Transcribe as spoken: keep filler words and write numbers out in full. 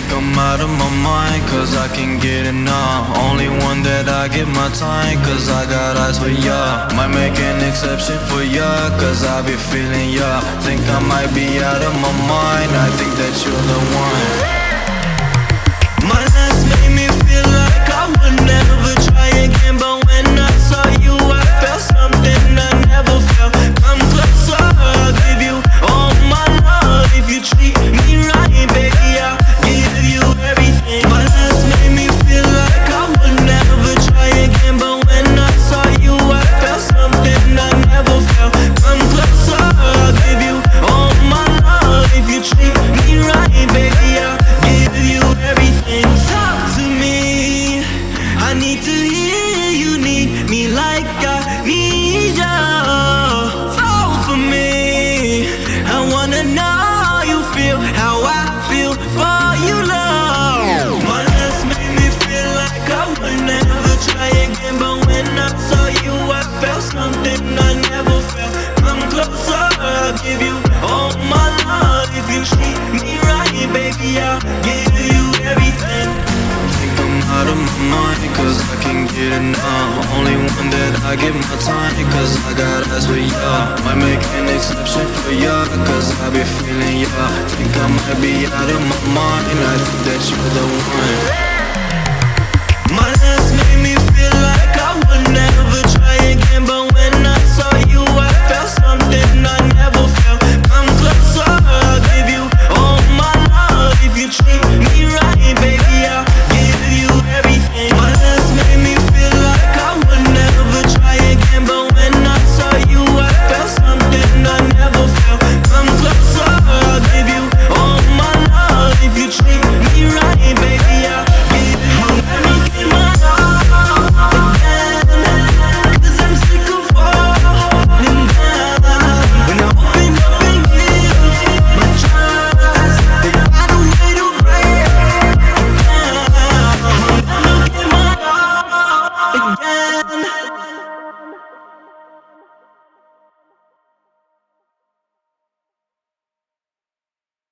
Think I'm out of my mind, cause I can get enough. Only one that I give my time, cause I got eyes for ya. Might make an exception for ya, cause I be feeling ya. Think I might be out of my mind, I think that you're the one. My last made me feel like I would never try again, but when I saw you I felt something I never felt. Come closer, I'll give you all my love. If you treat me right, baby, I'll give you everything. My last made me feel like I would never try again, but when I saw you I felt something I never felt. Come closer, I'll give you all my love. If you treat me right, baby, I'll give you everything. Talk to me, I need to hear you need me like I need ya. Fall for me, I wanna know how you feel, how I feel for you, love. My last made me feel like I would never try again, but when I saw you I felt something I never felt. Come closer, I'll give you all my love. If you treat me right, baby, I'll give you everything. Think I'm out of my mind, cause I can get enough. Only one that I give my time, cause I got eyes for ya. Might make an exception for ya, cause I be feeling ya. Think I might be out of my mind, I think that you're the one.